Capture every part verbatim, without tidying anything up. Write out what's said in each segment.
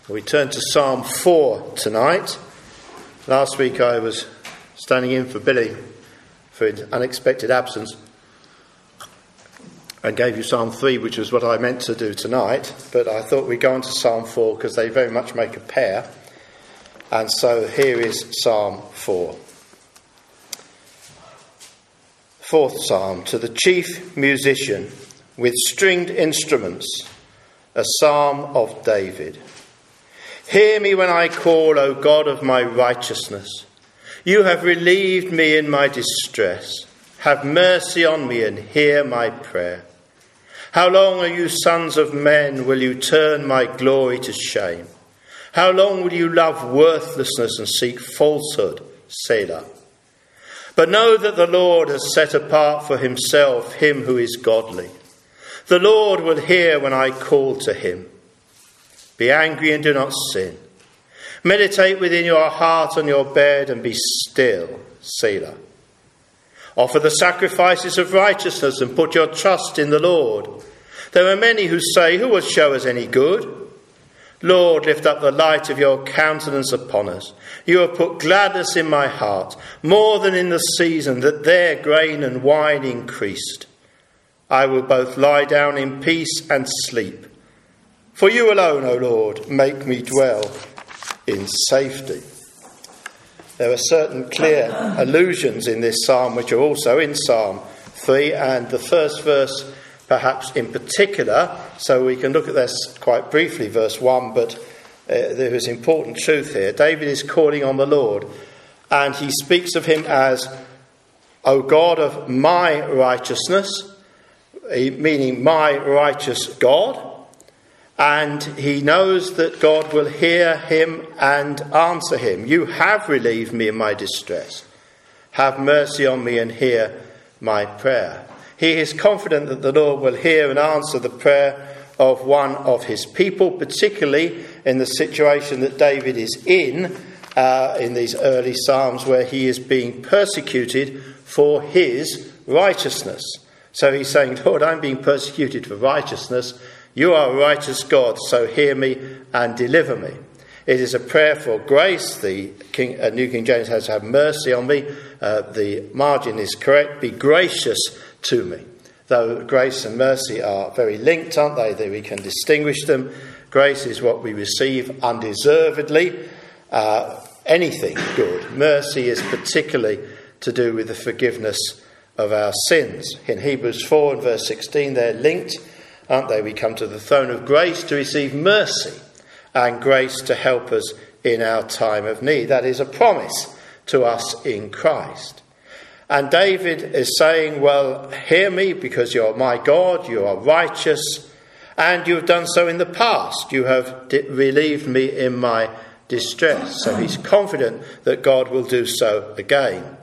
We turn to Psalm four tonight. Last week I was standing in for Billy for his unexpected absence and gave you Psalm three, which was what I meant to do tonight, but I thought we'd go on to Psalm four because they very much make a pair. And so here is Psalm four. Fourth Psalm. To the chief musician with stringed instruments, a psalm of David. Hear me when I call, O God of my righteousness. You have relieved me in my distress. Have mercy on me and hear my prayer. How long, O you sons of men, will you turn my glory to shame? How long will you love worthlessness and seek falsehood? Selah. But know that the Lord has set apart for himself him who is godly. The Lord will hear when I call to him. Be angry and do not sin. Meditate within your heart on your bed and be still. Selah. Offer the sacrifices of righteousness and put your trust in the Lord. There are many who say, who will show us any good? Lord, lift up the light of your countenance upon us. You have put gladness in my heart, more than in the season that their grain and wine increased. I will both lie down in peace and sleep. For you alone, O Lord, make me dwell in safety. There are certain clear allusions in this psalm which are also in Psalm three, and the first verse perhaps in particular, so we can look at this quite briefly, verse one, but uh, there is important truth here. David is calling on the Lord, and he speaks of him as, O God of my righteousness, meaning my righteous God. And he knows that God will hear him and answer him. You have relieved me in my distress. Have mercy on me and hear my prayer. He is confident that the Lord will hear and answer the prayer of one of his people, particularly in the situation that David is in, uh, in these early Psalms where he is being persecuted for his righteousness. So he's saying, Lord, I'm being persecuted for righteousness. You are a righteous God, so hear me and deliver me. It is a prayer for grace. The King, uh, New King James has, have mercy on me. Uh, the margin is correct. Be gracious to me. Though grace and mercy are very linked, aren't they? That we can distinguish them. Grace is what we receive undeservedly. Uh, anything good. Mercy is particularly to do with the forgiveness of our sins. In Hebrews four and verse sixteen, they're linked, aren't they? We come to the throne of grace to receive mercy and grace to help us in our time of need. That is a promise to us in Christ. And David is saying, well, hear me because you are my God, you are righteous, and you have done so in the past. You have de- relieved me in my distress. So he's confident that God will do so again.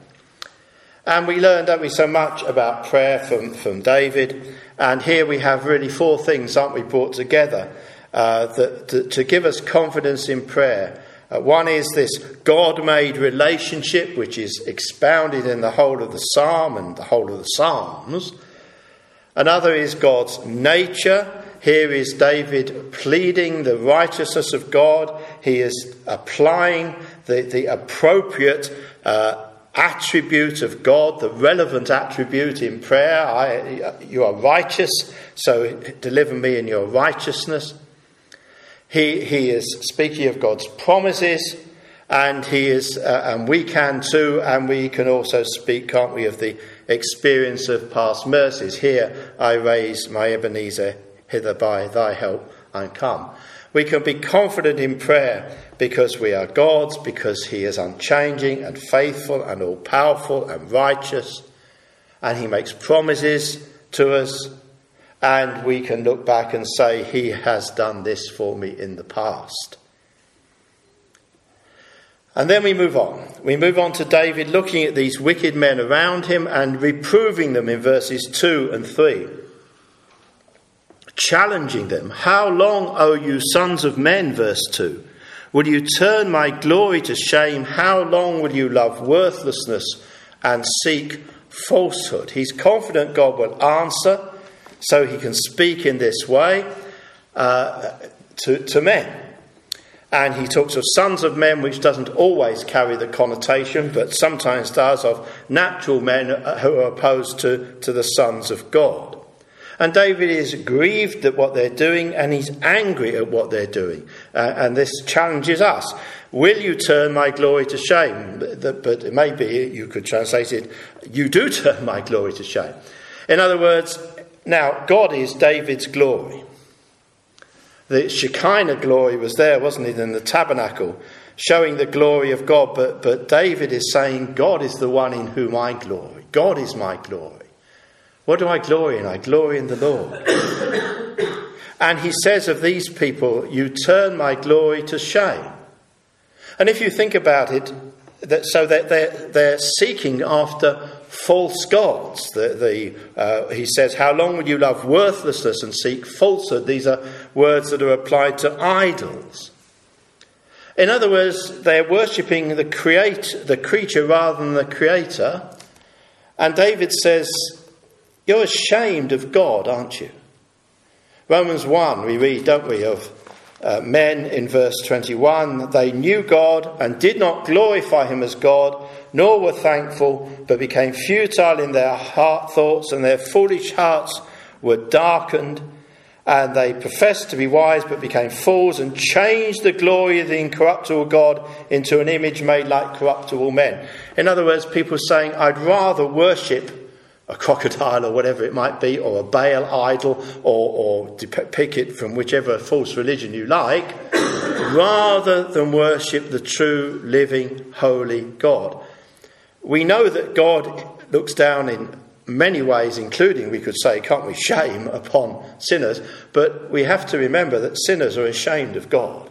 And we learned, don't we, so much about prayer from, from David. And here we have really four things, aren't we, brought together uh, that, to, to give us confidence in prayer. Uh, one is this God-made relationship, which is expounded in the whole of the psalm and the whole of the Psalms. Another is God's nature. Here is David pleading the righteousness of God. He is applying the, the appropriate uh attribute of God, the relevant attribute in prayer. I, you are righteous, so deliver me in your righteousness. He he is speaking of God's promises, and he is, uh, and we can too, and we can also speak, can't we, of the experience of past mercies. Here I raise my Ebenezer, hither by thy help I come. We can be confident in prayer because we are God's, because he is unchanging and faithful and all-powerful and righteous, and he makes promises to us, and we can look back and say, he has done this for me in the past. And then we move on. We move on to David looking at these wicked men around him and reproving them in verses two and three. Challenging them. How long, O you sons of men, verse two, will you turn my glory to shame? How long will you love worthlessness and seek falsehood? He's confident God will answer, so he can speak in this way uh, to, to men. And he talks of sons of men, which doesn't always carry the connotation, but sometimes does, of natural men who are opposed to, to the sons of God. And David is grieved at what they're doing, and he's angry at what they're doing. Uh, and this challenges us. Will you turn my glory to shame? But maybe you could translate it, you do turn my glory to shame. In other words, now, God is David's glory. The Shekinah glory was there, wasn't it, in the tabernacle, showing the glory of God. But, but David is saying, God is the one in whom I glory. God is my glory. What do I glory in? I glory in the Lord. And he says of these people, you turn my glory to shame. And if you think about it, that, so that they're, they're seeking after false gods. The, the, uh, he says, how long will you love worthlessness and seek falsehood? These are words that are applied to idols. In other words, they're worshipping the, create, the creature rather than the creator. And David says, you're ashamed of God, aren't you? Romans one, we read, don't we, of uh, men in verse twenty-one. They knew God and did not glorify him as God, nor were thankful, but became futile in their heart thoughts, and their foolish hearts were darkened. And they professed to be wise, but became fools, and changed the glory of the incorruptible God into an image made like corruptible men. In other words, people saying, I'd rather worship a crocodile or whatever it might be, or a Baal idol, or, or pick it from whichever false religion you like, rather than worship the true, living, holy God. We know that God looks down in many ways, including, we could say, can't we, shame upon sinners, but we have to remember that sinners are ashamed of God.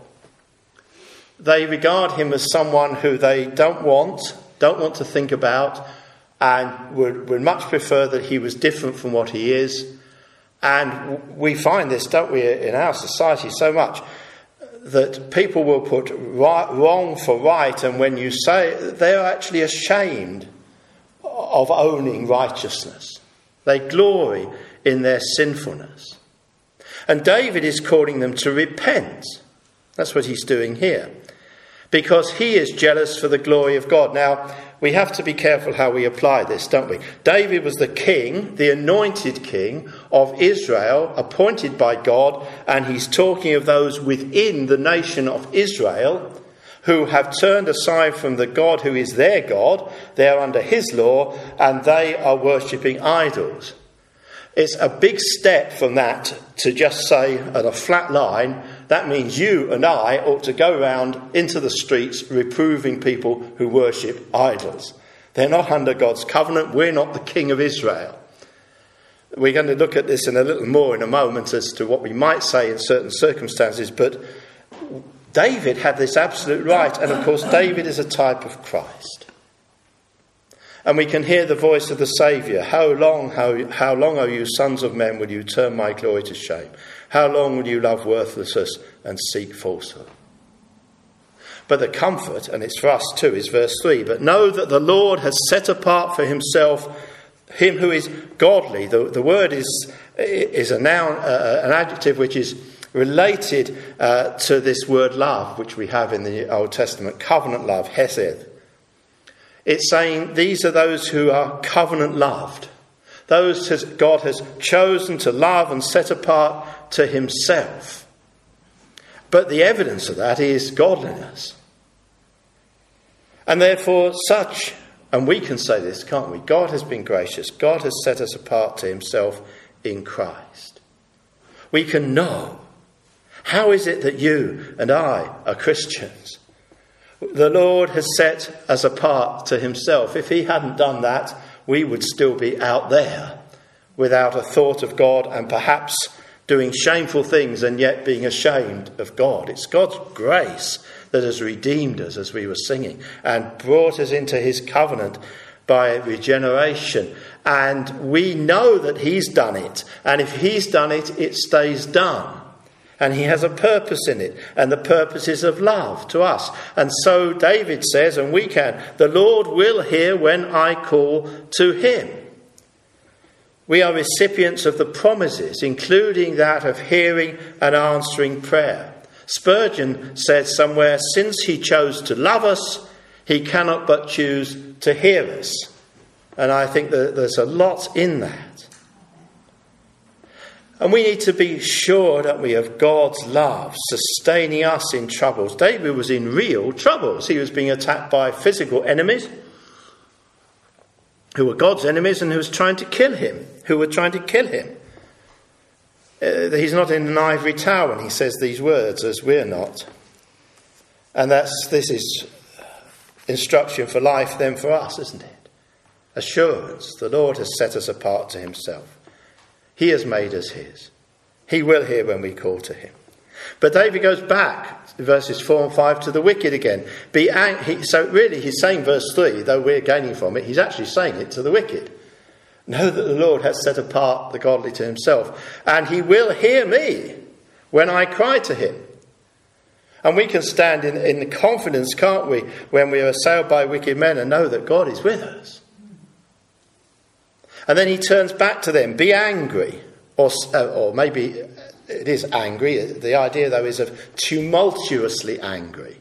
They regard him as someone who they don't want, don't want to think about, and would, would much prefer that he was different from what he is. And we find this, don't we, in our society so much, that people will put right, wrong for right, and when you say it, they're actually ashamed of owning righteousness. They glory in their sinfulness. And David is calling them to repent. That's what he's doing here. Because he is jealous for the glory of God. Now, we have to be careful how we apply this, don't we? David was the king, the anointed king of Israel, appointed by God, and he's talking of those within the nation of Israel who have turned aside from the God who is their God. They're under his law, and they are worshipping idols. It's a big step from that to just say at a flat line, that means you and I ought to go around into the streets reproving people who worship idols. They're not under God's covenant. We're not the king of Israel. We're going to look at this in a little more in a moment as to what we might say in certain circumstances, but David had this absolute right, and of course David is a type of Christ. And we can hear the voice of the Saviour. How long, how, how long, O you sons of men, will you turn my glory to shame? How long will you love worthlessness and seek falsehood? But the comfort, and it's for us too, is verse three. But know that the Lord has set apart for himself him who is godly. The, the word is, is a noun, uh, an adjective which is related uh, to this word love, which we have in the Old Testament, covenant love, hesed. It's saying these are those who are covenant loved. Those has, God has chosen to love and set apart to himself. But the evidence of that is godliness. And therefore such, and we can say this, can't we? God has been gracious. God has set us apart to himself in Christ. We can know. How is it that you and I are Christians? The Lord has set us apart to himself. If he hadn't done that, we would still be out there without a thought of God, and perhaps doing shameful things and yet being ashamed of God. It's God's grace that has redeemed us, as we were singing, and brought us into his covenant by regeneration. And we know that he's done it. And if he's done it, it stays done. And he has a purpose in it. And the purpose is of love to us. And so David says, and we can, the Lord will hear when I call to him. We are recipients of the promises, including that of hearing and answering prayer. Spurgeon said somewhere, since he chose to love us, he cannot but choose to hear us. And I think that there's a lot in that. And we need to be sure, don't we, of God's love sustaining us in troubles. David was in real troubles. He was being attacked by physical enemies who were God's enemies and who was trying to kill him, who were trying to kill him. Uh, he's not in an ivory tower when he says these words, as we're not. And that's this is instruction for life then for us, isn't it? Assurance. The Lord has set us apart to himself. He has made us his. He will hear when we call to him. But David goes back, verses four and five, to the wicked again. Be ang- he, so really he's saying verse three, though we're gaining from it, he's actually saying it to the wicked. Know that the Lord has set apart the godly to himself, and he will hear me when I cry to him. And we can stand in, in confidence, can't we, when we are assailed by wicked men and know that God is with us. And then he turns back to them, be angry, or, or maybe it is angry. The idea, though, is of tumultuously angry.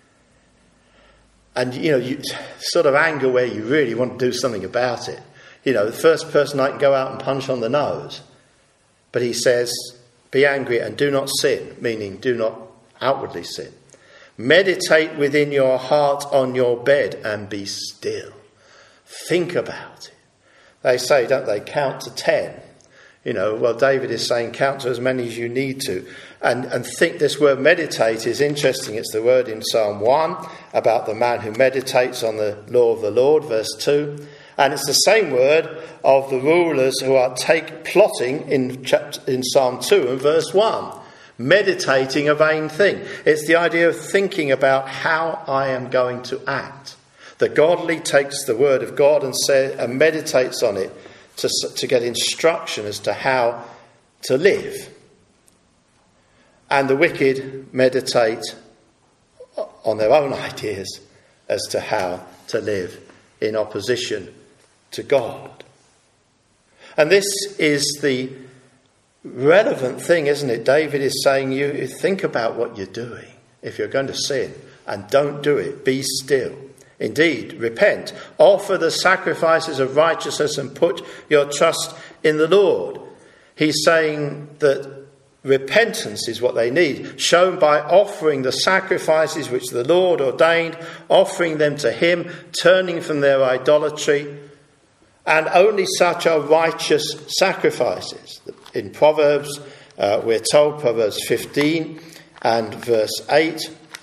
And, you know, you, sort of anger where you really want to do something about it. You know, the first person I can go out and punch on the nose. But he says, be angry and do not sin, meaning do not outwardly sin. Meditate within your heart on your bed and be still. Think about it. They say, don't they, count to ten. You know, well, David is saying count to as many as you need to. And, and think this word meditate is interesting. It's the word in Psalm one about the man who meditates on the law of the Lord, verse two. And it's the same word of the rulers who are take plotting in chapter, in Psalm two and verse one. Meditating a vain thing. It's the idea of thinking about how I am going to act. The godly takes the word of God and, say, and meditates on it to, to get instruction as to how to live. And the wicked meditate on their own ideas as to how to live in opposition to God. And this is the relevant thing, isn't it? David is saying, you think about what you're doing. If you're going to sin, and don't do it, be still. Indeed, repent, offer the sacrifices of righteousness and put your trust in the Lord. He's saying that repentance is what they need, shown by offering the sacrifices which the Lord ordained, offering them to him, turning from their idolatry. And only such are righteous sacrifices. In Proverbs, uh, we're told, Proverbs fifteen and verse eight,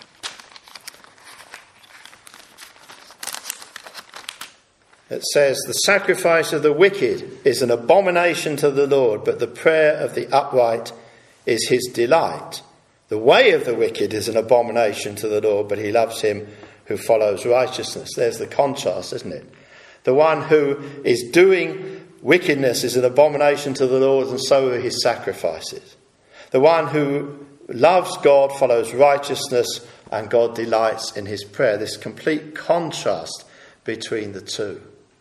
it says, the sacrifice of the wicked is an abomination to the Lord, but the prayer of the upright is his delight. The way of the wicked is an abomination to the Lord, but he loves him who follows righteousness. There's the contrast, isn't it? The one who is doing wickedness is an abomination to the Lord, and so are his sacrifices. The one who loves God follows righteousness, and God delights in his prayer. This complete contrast between the two.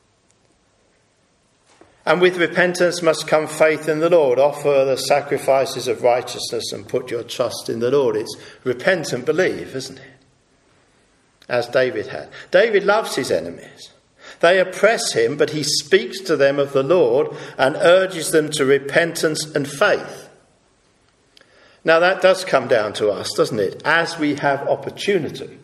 And with repentance must come faith in the Lord. Offer the sacrifices of righteousness and put your trust in the Lord. It's repent and believe, isn't it? As David had. David loves his enemies. They oppress him, but he speaks to them of the Lord and urges them to repentance and faith. Now that does come down to us, doesn't it? As we have opportunity.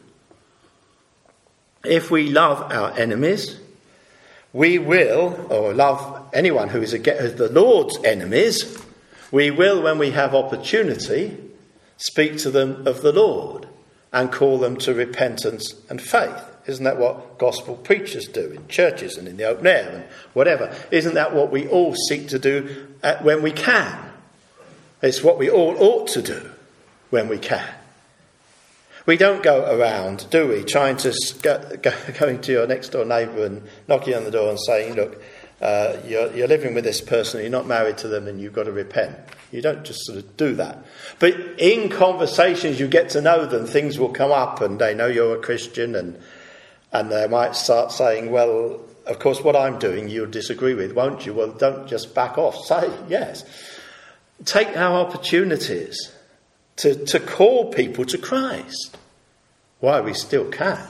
If we love our enemies, we will, or love anyone who is the Lord's enemies, we will, when we have opportunity, speak to them of the Lord and call them to repentance and faith. Isn't that what gospel preachers do in churches and in the open air and whatever? Isn't that what we all seek to do when we can? It's what we all ought to do when we can. We don't go around, do we, trying to go, go, going to your next door neighbour and knocking on the door and saying, look, uh, you're, you're living with this person, you're not married to them, and you've got to repent. You don't just sort of do that. But in conversations, you get to know them, things will come up, and they know you're a Christian, and and they might start saying, well, of course, what I'm doing you'll disagree with, won't you? Well, don't just back off. Say yes. Take our opportunities to, to call people to Christ. Why we still can.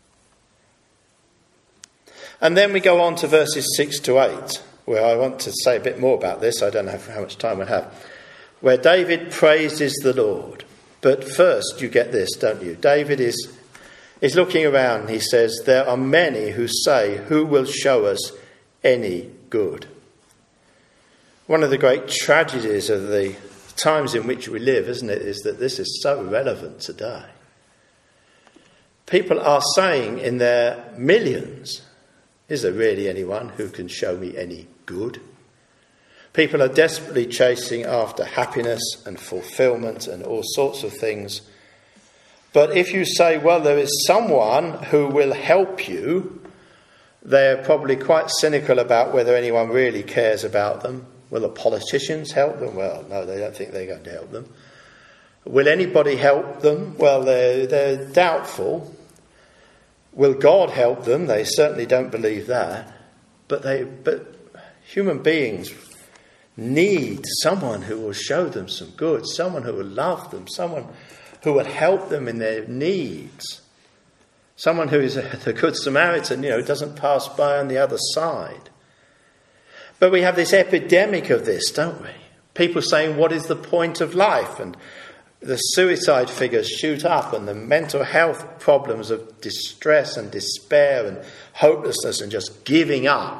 And then we go on to verses six to eight, where I want to say a bit more about this. I don't know how much time we have. Where David praises the Lord. But first, you get this, don't you? David is, is looking around and he says, there are many who say, who will show us any good? One of the great tragedies of the times in which we live, isn't it, is that this is so relevant today. People are saying in their millions, is there really anyone who can show me any good? People are desperately chasing after happiness and fulfillment and all sorts of things. But if you say, well, there is someone who will help you, they're probably quite cynical about whether anyone really cares about them. Will the politicians help them? Well, no, they don't think they're going to help them. Will anybody help them? Well, they're, they're doubtful. Will God help them? They certainly don't believe that. But they, but human beings need someone who will show them some good, someone who will love them, someone who will help them in their needs, someone who is a, the Good Samaritan, you know, doesn't pass by on the other side. But we have this epidemic of this, don't we? People saying, what is the point of life? And the suicide figures shoot up, and the mental health problems of distress and despair and hopelessness and just giving up.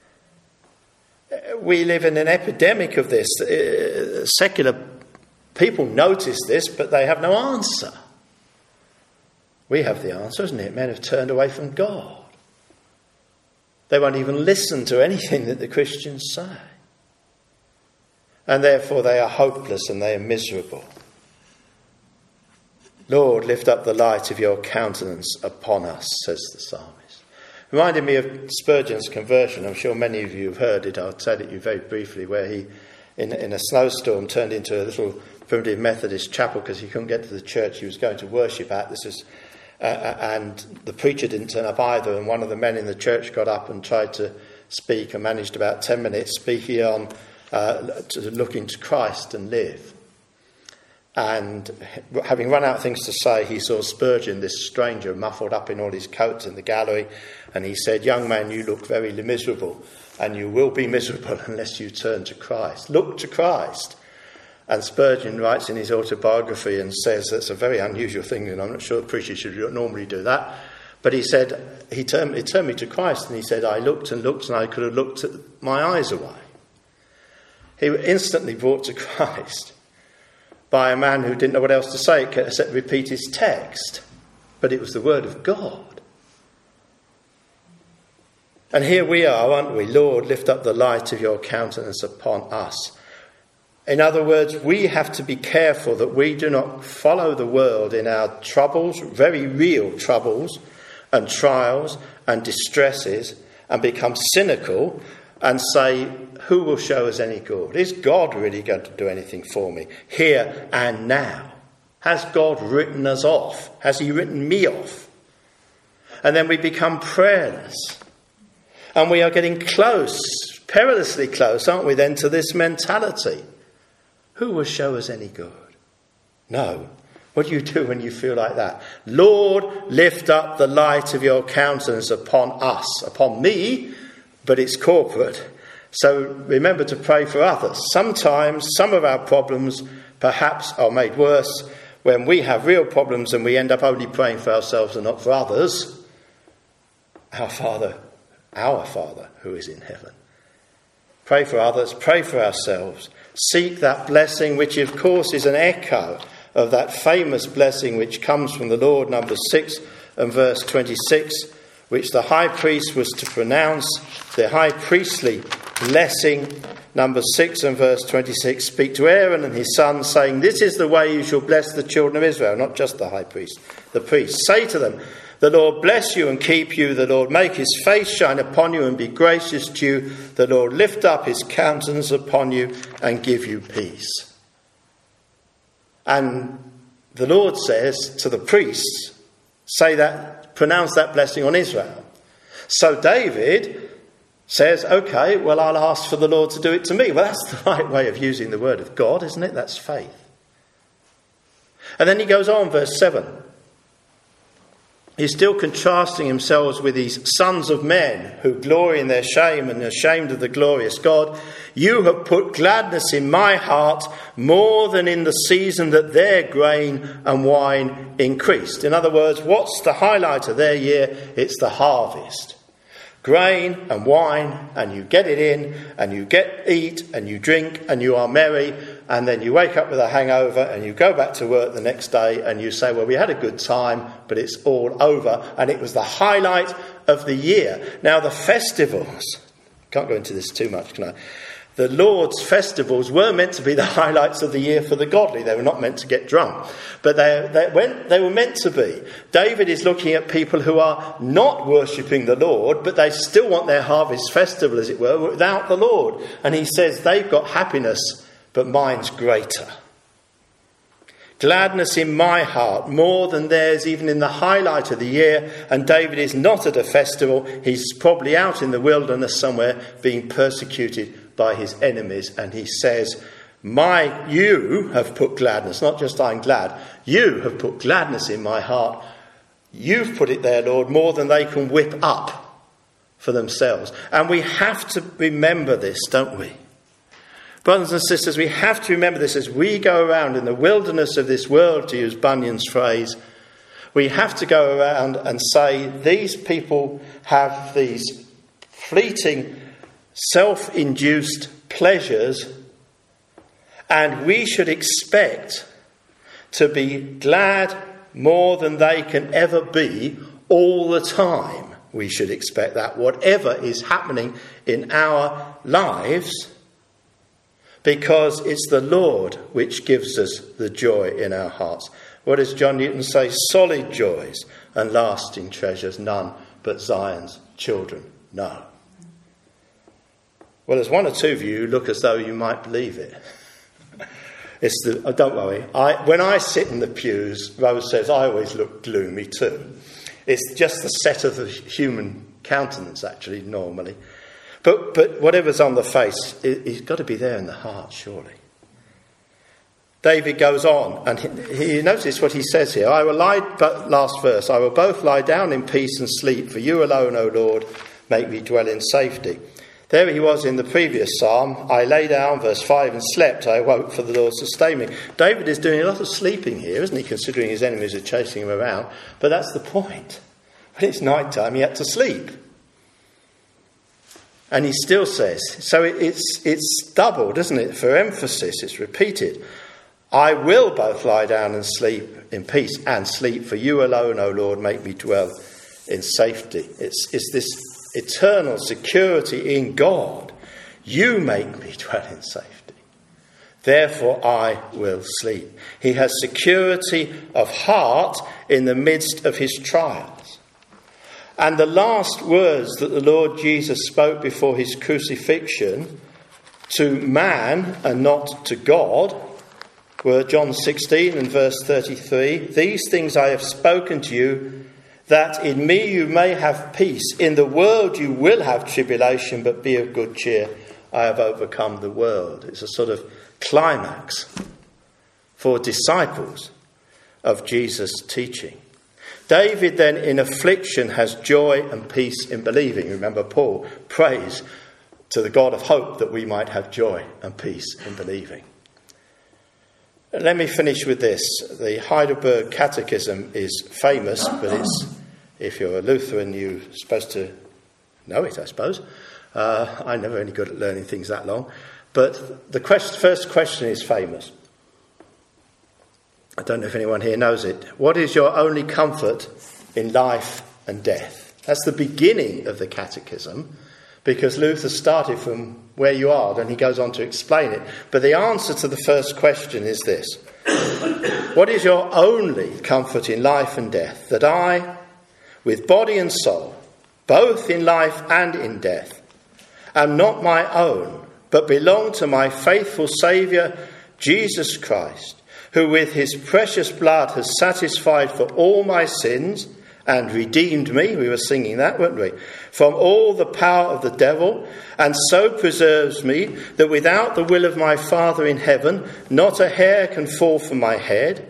We live in an epidemic of this. Uh, secular people notice this, but they have no answer. We have the answer, isn't it? Men have turned away from God. They won't even listen to anything that the Christians say. And therefore they are hopeless and they are miserable. Lord, lift up the light of your countenance upon us, says the psalmist. Reminded me of Spurgeon's conversion. I'm sure many of you have heard it. I'll tell it you very briefly, where he, in, in a snowstorm, turned into a little primitive Methodist chapel because he couldn't get to the church he was going to worship at. This is, uh, and the preacher didn't turn up either. And one of the men in the church got up and tried to speak and managed about ten minutes speaking on uh, to looking to Christ and live. And having run out of things to say, he saw Spurgeon, this stranger, muffled up in all his coats in the gallery. And he said, young man, you look very miserable, and you will be miserable unless you turn to Christ. Look to Christ. And Spurgeon writes in his autobiography and says that's a very unusual thing, and I'm not sure a preacher should normally do that. But he said, he turned, he turned me to Christ, and he said, I looked and looked, and I could have looked my eyes away. He was instantly brought to Christ by a man who didn't know what else to say except repeat his text. But it was the word of God. And here we are, aren't we? Lord, lift up the light of your countenance upon us. In other words, we have to be careful that we do not follow the world in our troubles, very real troubles and trials and distresses, and become cynical and say, who will show us any good? Is God really going to do anything for me here and now? Has God written us off? Has he written me off? And then we become prayerless. And we are getting close, perilously close, aren't we then, to this mentality? Who will show us any good? No. What do you do when you feel like that? Lord, lift up the light of your countenance upon us, upon me, but it's corporate. So remember to pray for others. Sometimes some of our problems perhaps are made worse when we have real problems and we end up only praying for ourselves and not for others. Our Father, our Father who is in heaven. Pray for others, pray for ourselves. Seek that blessing, which of course is an echo of that famous blessing which comes from the Lord, Numbers six and verse twenty-six, which the high priest was to pronounce, the high priestly blessing, Numbers six and verse twenty-six, speak to Aaron and his sons, saying, this is the way you shall bless the children of Israel, not just the high priest, the priest. Say to them, the Lord bless you and keep you. The Lord make his face shine upon you and be gracious to you. The Lord lift up his countenance upon you and give you peace. And the Lord says to the priests, say that, pronounce that blessing on Israel. So David says, okay, well, I'll ask for the Lord to do it to me. Well, that's the right way of using the word of God, isn't it? That's faith. And then he goes on, verse seven. He's still contrasting himself with these sons of men who glory in their shame and are ashamed of the glorious God. You have put gladness in my heart more than in the season that their grain and wine increased. In other words, what's the highlight of their year? It's the harvest. Grain and wine, and you get it in, and you get eat, and you drink, and you are merry, and then you wake up with a hangover, and you go back to work the next day, and you say, well, we had a good time, but it's all over, and it was the highlight of the year. Now, the festivals, can't go into this too much, can I? The Lord's festivals were meant to be the highlights of the year for the godly. They were not meant to get drunk. But they, they, when, they were meant to be. David is looking at people who are not worshipping the Lord, but they still want their harvest festival, as it were, without the Lord. And he says, they've got happiness, but mine's greater. Gladness in my heart, more than theirs, even in the highlight of the year. And David is not at a festival. He's probably out in the wilderness somewhere being persecuted by his enemies, and he says, my you have put gladness, not just I'm glad, you have put gladness in my heart. You've put it there, Lord, more than they can whip up for themselves. And we have to remember this, don't we? Brothers and sisters, we have to remember this as we go around in the wilderness of this world, to use Bunyan's phrase. We have to go around and say, these people have these fleeting self-induced pleasures, and we should expect to be glad more than they can ever be all the time. We should expect that, whatever is happening in our lives, because it's the Lord which gives us the joy in our hearts. What does John Newton say? Solid joys and lasting treasures none but Zion's children know. Well, there's one or two of you who look as though you might believe it. It's the, oh, don't worry. I, when I sit in the pews, Rose says I always look gloomy too. It's just the set of the human countenance, actually, normally. But but whatever's on the face, it, it's got to be there in the heart, surely. David goes on, and he, he notice what he says here. I will lie, but last verse, I will both lie down in peace and sleep, for you alone, O Lord, make me dwell in safety. There he was in the previous psalm. I lay down, verse five, and slept. I awoke, for the Lord sustained me. David is doing a lot of sleeping here, isn't he, considering his enemies are chasing him around? But that's the point. When it's night time, he had to sleep. And he still says, so it, it's, it's doubled, isn't it? For emphasis, it's repeated. I will both lie down and sleep in peace and sleep, for you alone, O Lord, make me dwell in safety. It's, it's this eternal security in God. You make me dwell in safety. Therefore I will sleep. He has security of heart in the midst of his trials. And the last words that the Lord Jesus spoke before his crucifixion to man and not to God were John sixteen and verse thirty-three. These things I have spoken to you, that in me you may have peace. In the world you will have tribulation, but be of good cheer. I have overcome the world. It's a sort of climax for disciples of Jesus' teaching. David then in affliction has joy and peace in believing. Remember, Paul prays to the God of hope that we might have joy and peace in believing. Let me finish with this. The Heidelberg Catechism is famous, but it's, if you're a Lutheran, you're supposed to know it, I suppose. Uh, I'm never any good at learning things that long. But the quest, first question is famous. I don't know if anyone here knows it. What is your only comfort in life and death? That's the beginning of the Catechism, because Luther started from where you are, then he goes on to explain it. But the answer to the first question is this. What is your only comfort in life and death? That I, with body and soul, both in life and in death, am not my own, but belong to my faithful Saviour, Jesus Christ, who with his precious blood has satisfied for all my sins and redeemed me, we were singing that, weren't we, from all the power of the devil, and so preserves me that without the will of my Father in heaven, not a hair can fall from my head.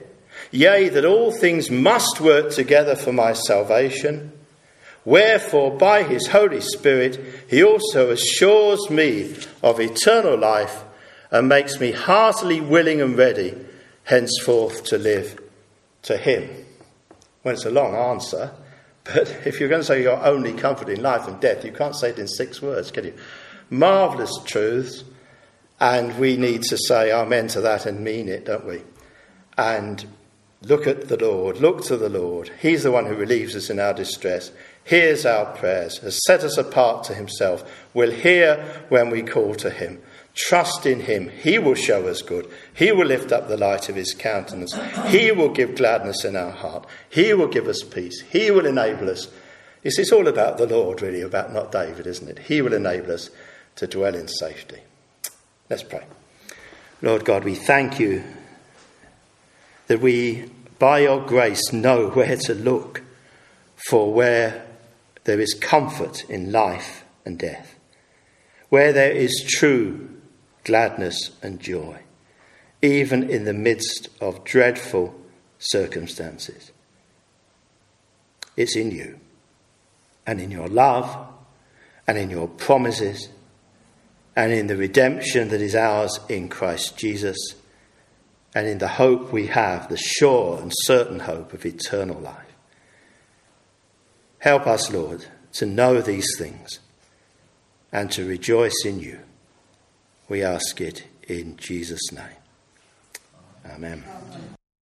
Yea, that all things must work together for my salvation. Wherefore, by his Holy Spirit, he also assures me of eternal life and makes me heartily willing and ready henceforth to live to him. Well, it's a long answer, but if you're going to say your only comfort in life and death, you can't say it in six words, can you? Marvellous truths, and we need to say amen to that and mean it, don't we? And look at the Lord, look to the Lord. He's the one who relieves us in our distress, hears our prayers, has set us apart to himself, will hear when we call to him. Trust in him. He will show us good. He will lift up the light of his countenance. He will give gladness in our heart. He will give us peace. He will enable us. It's, it's all about the Lord, really, about not David, isn't it? He will enable us to dwell in safety. Let's pray. Lord God, we thank you that we, by your grace, know where to look for where there is comfort in life and death, where there is true gladness and joy, even in the midst of dreadful circumstances. It's in you, and in your love, and in your promises, and in the redemption that is ours in Christ Jesus, and in the hope we have, the sure and certain hope of eternal life. Help us, Lord, to know these things and to rejoice in you. We ask it in Jesus' name. Amen. Amen.